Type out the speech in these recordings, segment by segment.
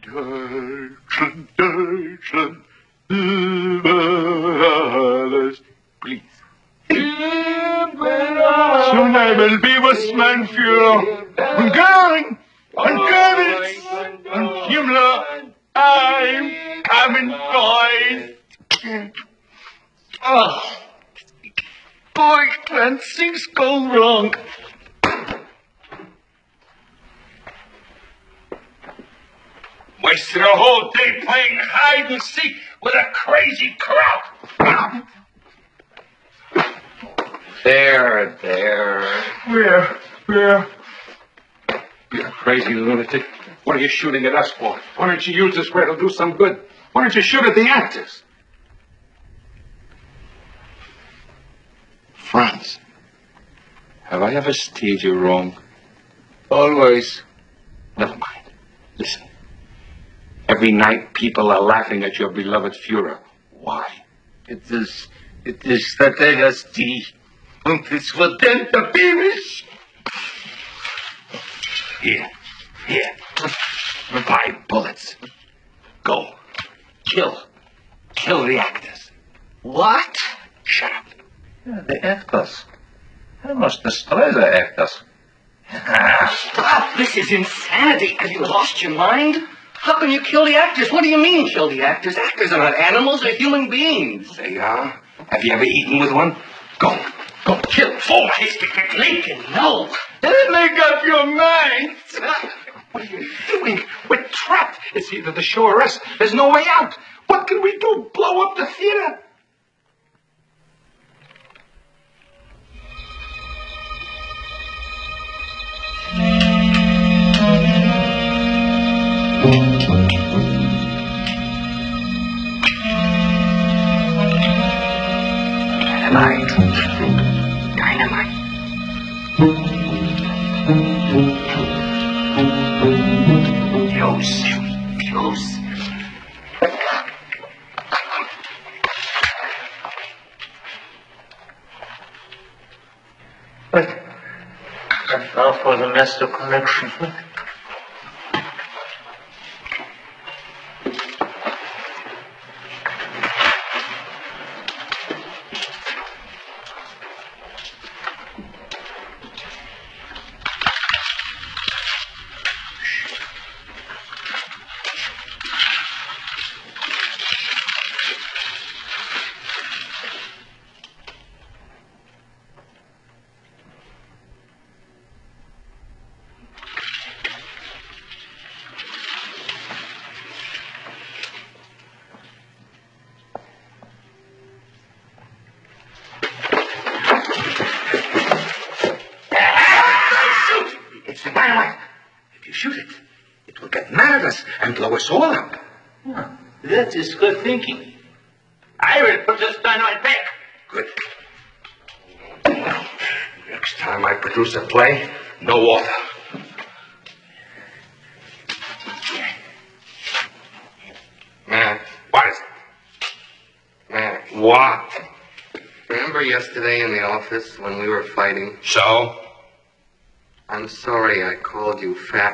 Please. Soon I will be with mein Führer. Und Göring, und Goebbels, und Himmler. I'm coming, boys. Oh, boy, when things go wrong. Wasted a whole day playing hide and seek with a crazy crowd. There. Where? You crazy lunatic. What are you shooting at us for? Why don't you use this where it'll do some good? Why don't you shoot at the actors? Franz, Have I ever steered you wrong? always. Never mind. Listen. Every night people are laughing at your beloved Führer. Why? It is LSD. Und es verdammt Babies. Here. Buy bullets. Go. Kill the actors. What? Shut up. The actors. I must destroy the actors. Stop! This is insanity. Have you lost your mind? How can you kill the actors? What do you mean, kill the actors? Actors are not animals, they're human beings. They are. Have you ever eaten with one? Go, kill. Oh, Lincoln, no. Make up your mind. What are you doing? We're trapped. It's either the show or us. There's no way out. What can we do? Blow up the theater? Dynamite. Fuse. But I fell for the master connection. It's the dynamite. If you shoot it, it will get mad at us and blow us all up. That is good thinking. I will put this dynamite back. Good. Next time I produce a play, no water. Man, What is it? man, What? remember yesterday in the office when we were fighting? So? I'm sorry I called you fat.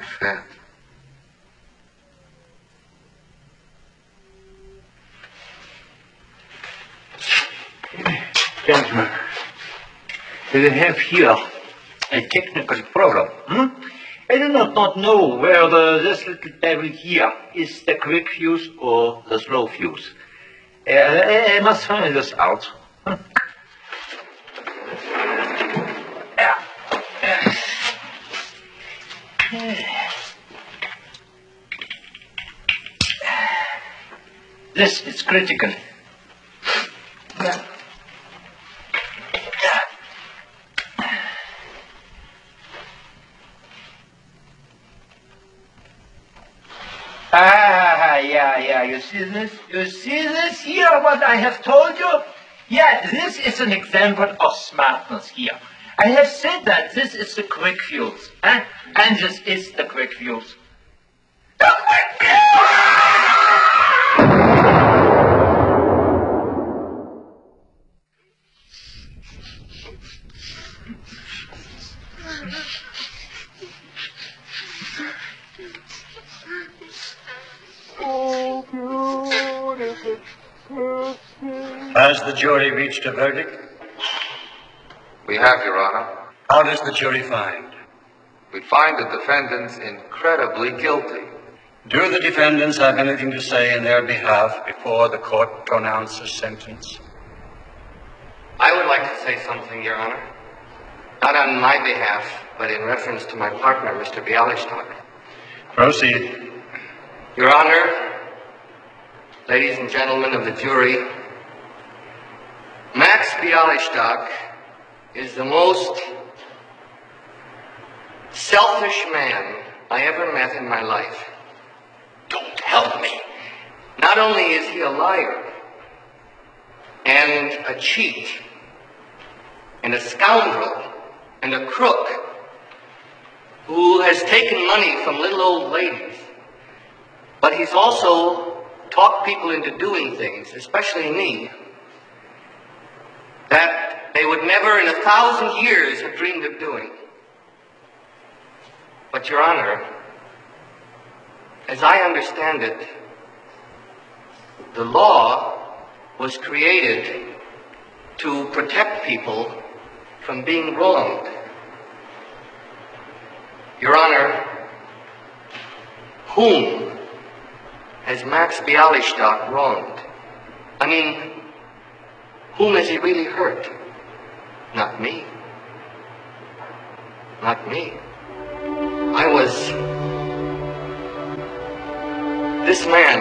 Gentlemen, we have here a technical problem. I do not know whether this little devil here is the quick fuse or the slow fuse. I must find this out. This is critical. Yeah. You see this? You see this here, what I have told you? Yeah, this is an example of smartness here. I have said that this is the quick fuse. And this is the quick fuse. Has the jury reached a verdict? We have, Your Honor. How does the jury find? We find the defendants incredibly guilty. Do the defendants have anything to say in their behalf before the court pronounces sentence? I would like to say something, Your Honor. Not on my behalf, but in reference to my partner, Mr. Bialystok. Proceed. Your Honor, ladies and gentlemen of the jury, Max Bialystok is the most selfish man I ever met in my life. Don't help me. Not only is he a liar and a cheat and a scoundrel and a crook who has taken money from little old ladies, but he's also talked people into doing things, especially me, that they would never in 1,000 years have dreamed of doing. But, Your Honor, as I understand it, the law was created to protect people from being wronged. Your Honor, whom has Max Bialystok wronged? I mean, whom has he really hurt? Not me. Not me. This man,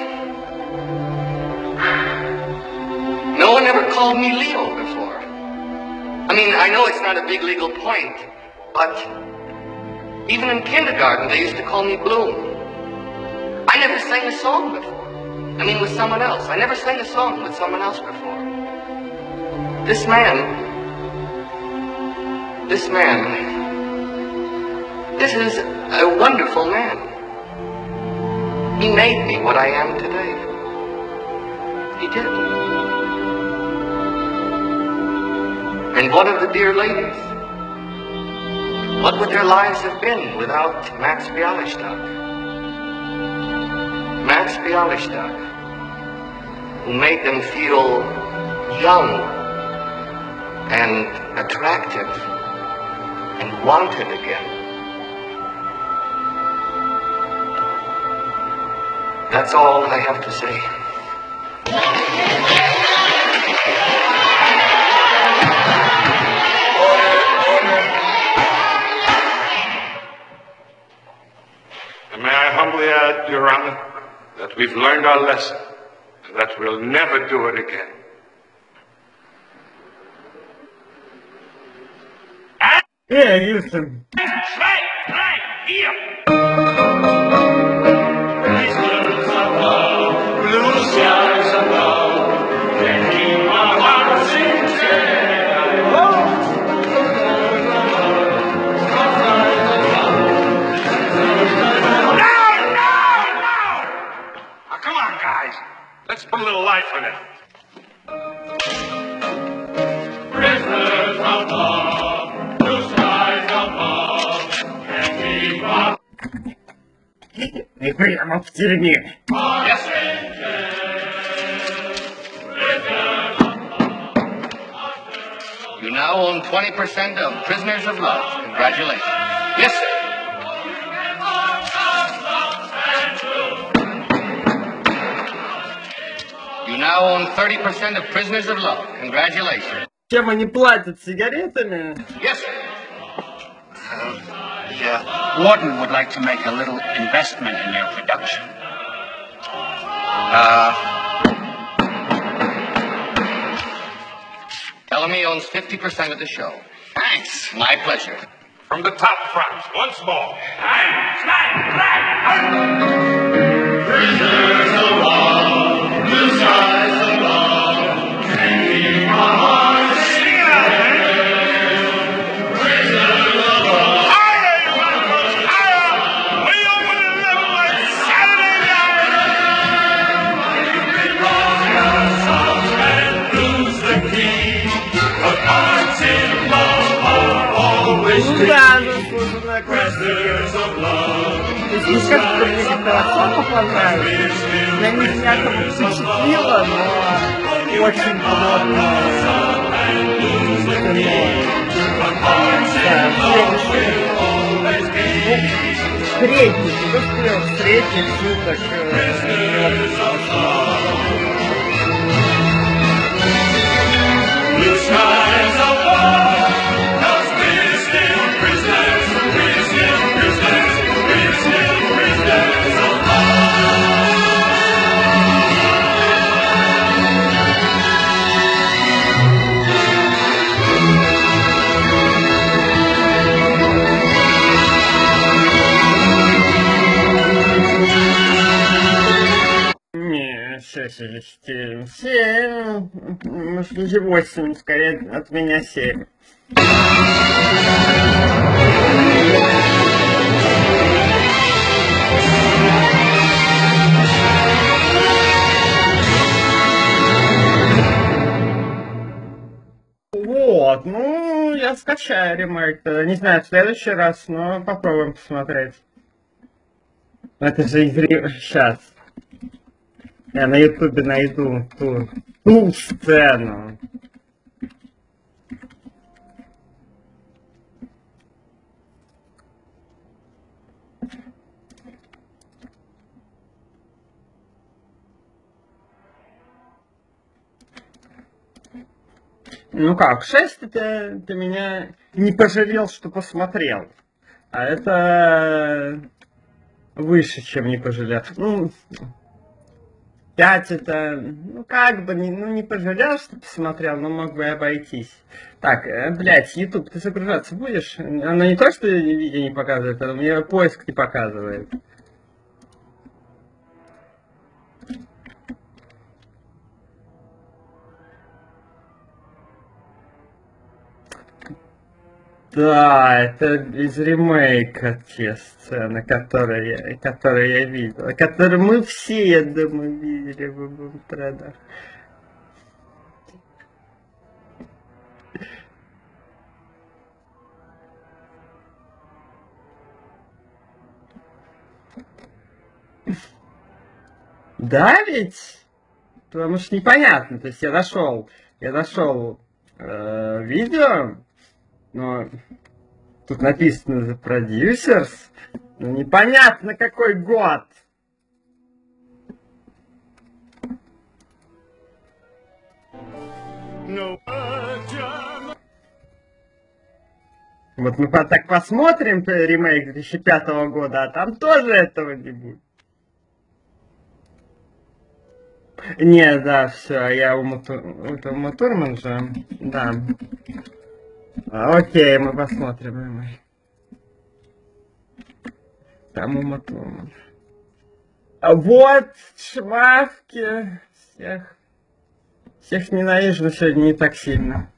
no one ever called me Leo before. I mean, I know it's not a big legal point, but even in kindergarten they used to call me Bloom. I never sang a song before. I mean, with someone else. I never sang a song with someone else before. This man, this is a wonderful man. He made me what I am today. He did. And what of the dear ladies? What would their lives have been without Max Bialystok? Max Bialystok, who made them feel young and attractive and wanted again. That's all I have to say. And may I humbly add, Your Honor, that we've learned our lesson and that we'll never do it again. Yeah, Houston. Right here. Blue skies above, and keep my heart sincere. Now, come on, guys. Let's put a little life in it. Prisoners of love, blue skies above, and keep my Эй, прямо в тюрьме. heart You now own 20% of Prisoners of Love. Congratulations. Yes, sir. You now own 30% of Prisoners of Love. Congratulations. Чем они платят? Сигаретами? Yes, sir. The warden would like to make a little investment in your production. Bellamy owns 50% of the show. Thanks. My pleasure. From the top front, once more. prisoners of love, blue skies above, and keep my heart singing. Prisoners of love. We open 11 like Saturday night. And lose the key. But hearts in love are always free. Да, заслуженная красота. Prisoners of love. Здесь Не скажу, что мне как-то особо понравилось. Меня не якобы впечатлило, но очень плотно. Средний, до 4 средних суток. Не, 6 или 4. 7, может, даже 8, скорее от меня 7. Вот, ну, я скачаю ремейк. Не знаю, в следующий раз, но попробуем посмотреть. Это же игре сейчас. Я на ютубе найду ту сцену. Ну как, 6 ты меня не пожалел, что посмотрел. А это выше, чем не пожалел. Ну, 5 это, ну как бы, не пожалел, что посмотрел, но мог бы обойтись. Так, блядь, YouTube, ты загружаться будешь? Оно не то, что видео не показывает, а мне поиск не показывает. Да, это из ремейка те сцены, которые я видел, которые мы все, я думаю, видели в интернетах. Да ведь? Потому что непонятно, то есть я нашел видео, но тут написано The Producers, но непонятно какой год. Вот мы так посмотрим ремейк 2005 года, а там тоже этого не будет. Не, да, все, я Ума Турман же, да. Окей, мы посмотрим ремейк. Там Ума Турман. А вот, шмавки, всех ненавижу, но сегодня не так сильно.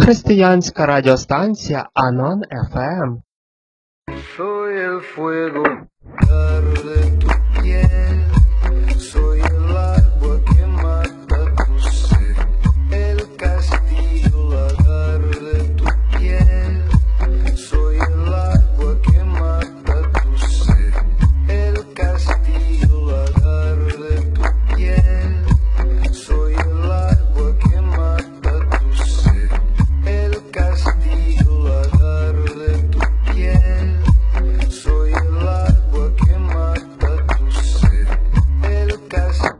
християнська радіостанція Анон ФМ. Soy el fuego de tu piel, soy el agua que mata tu sed, el castillo lagar de tu piel, soy el agua que mata tu sed, el castillo lagar de tu piel, soy el agua que mata tu sed, el castillo lagar de tu piel. Soy el agua que mata tu sed, el castillo.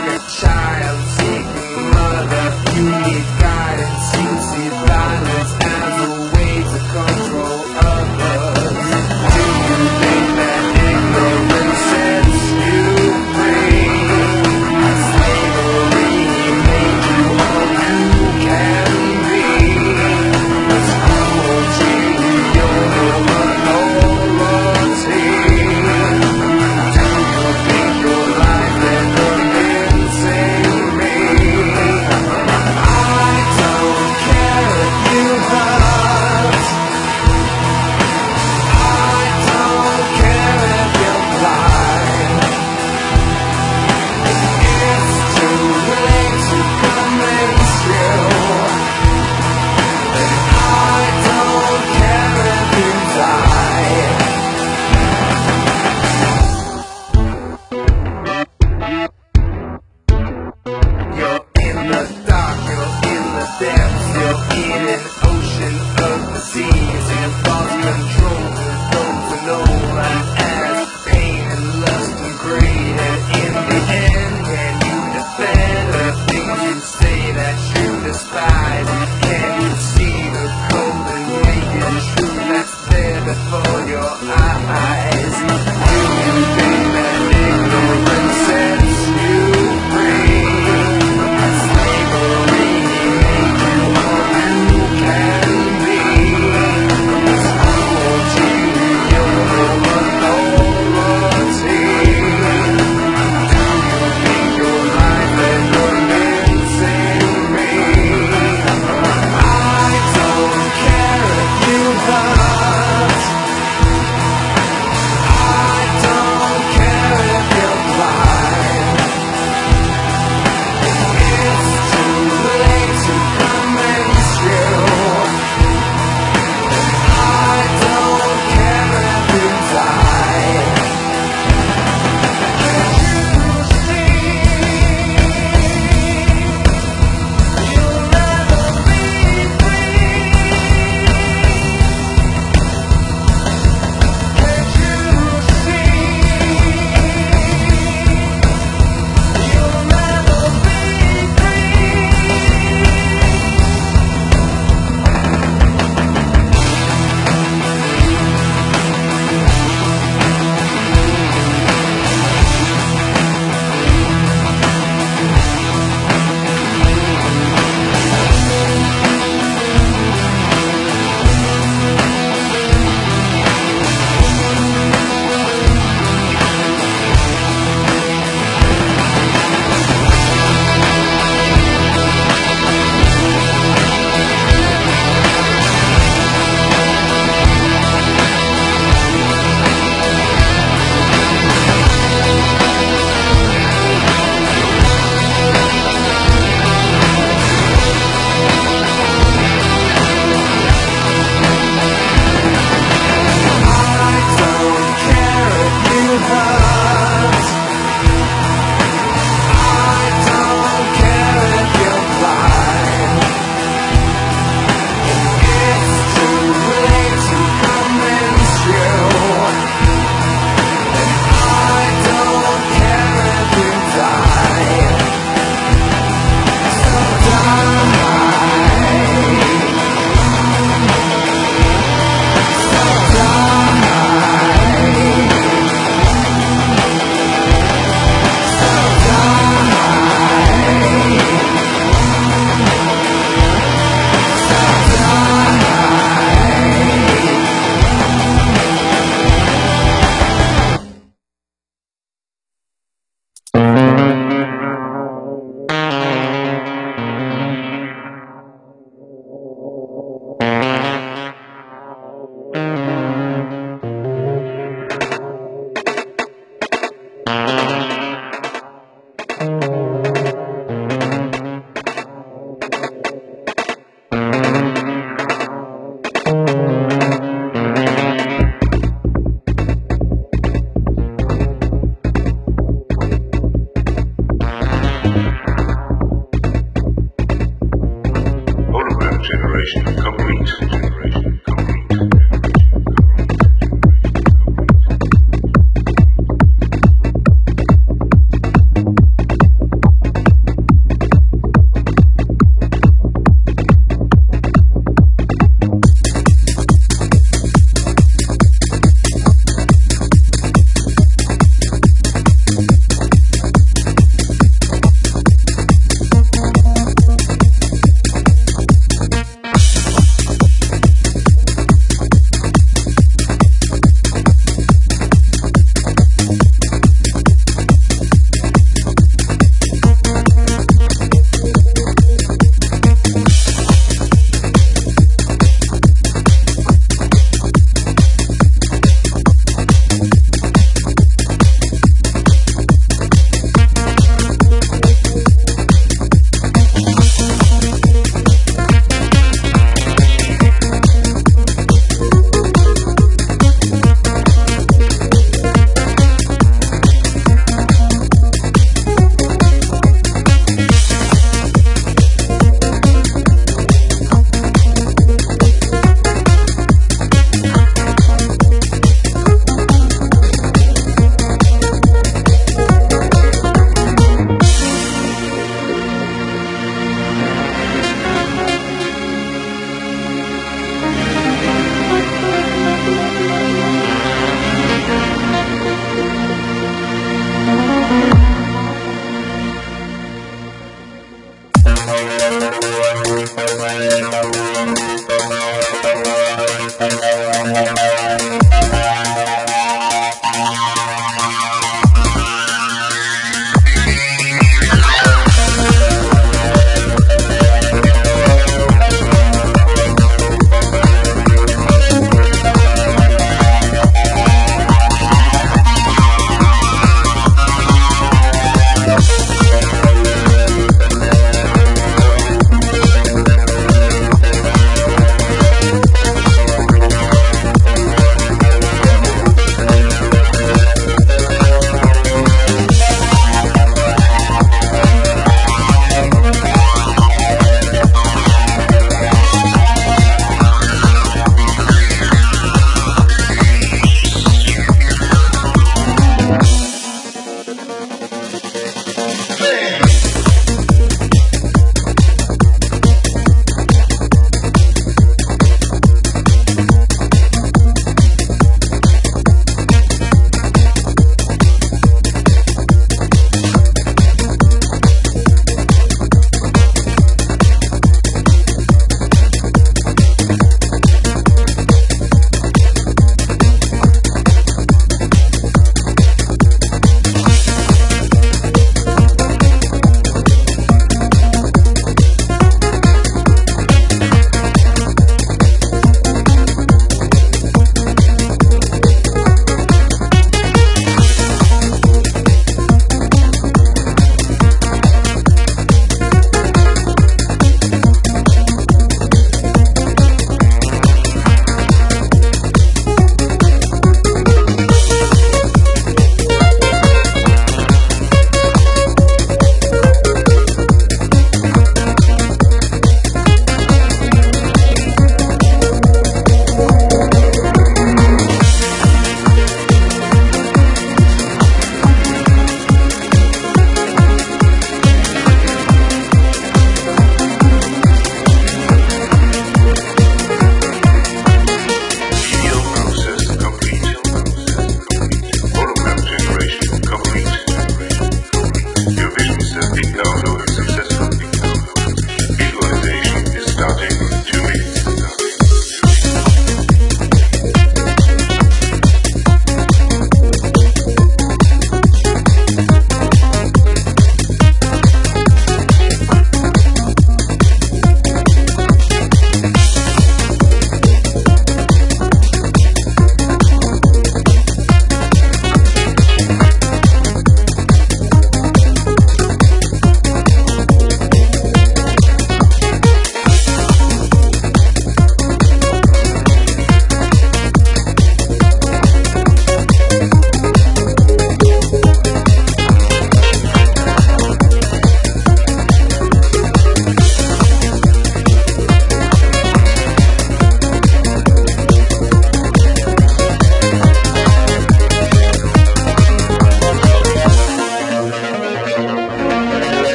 Child seeking mother, you need guidance, you see violence.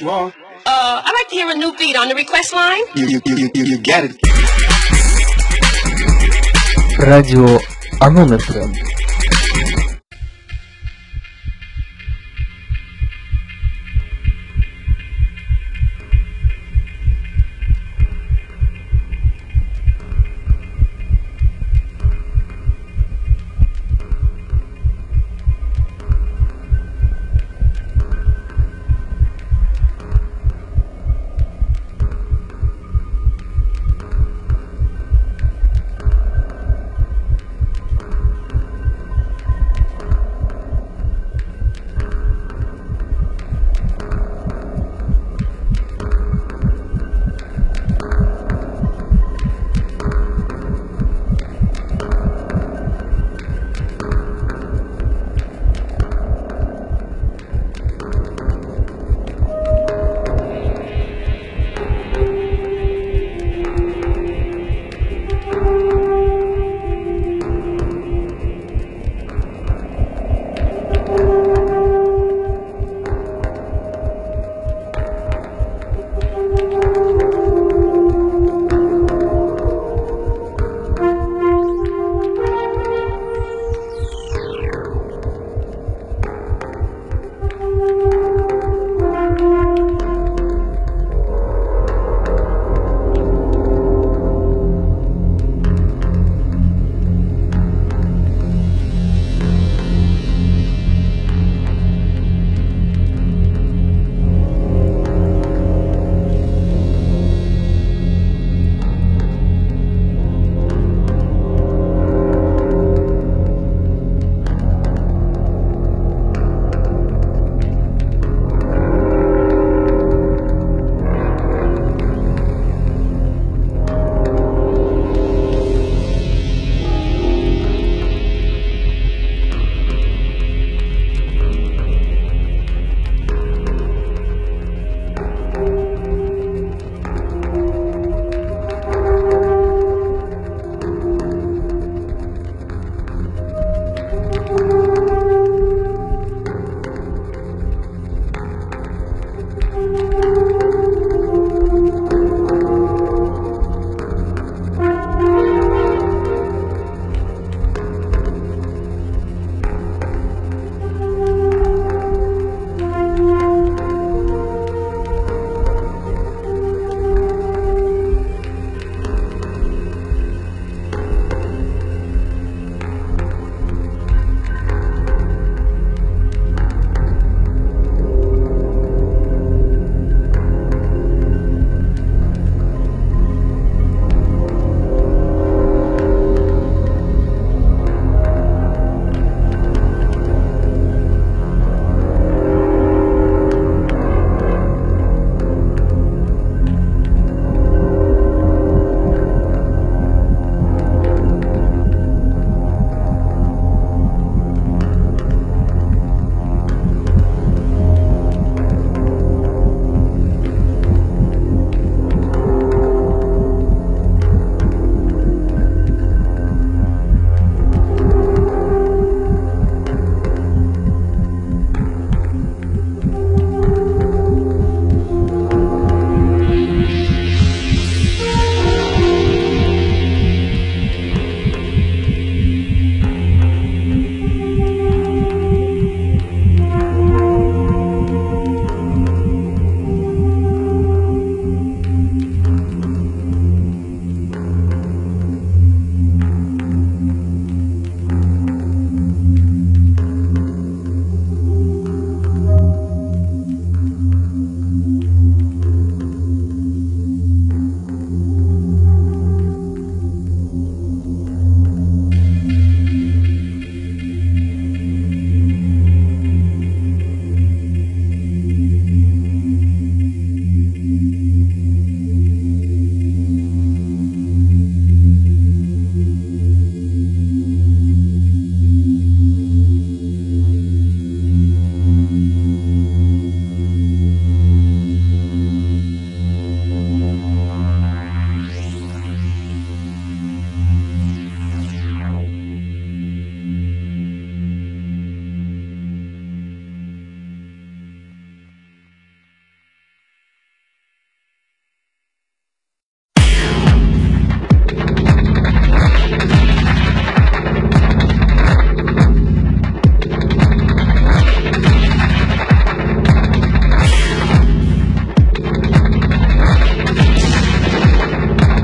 you are. I'd like to hear a new beat on the request line. You get it. Радио Анон FM.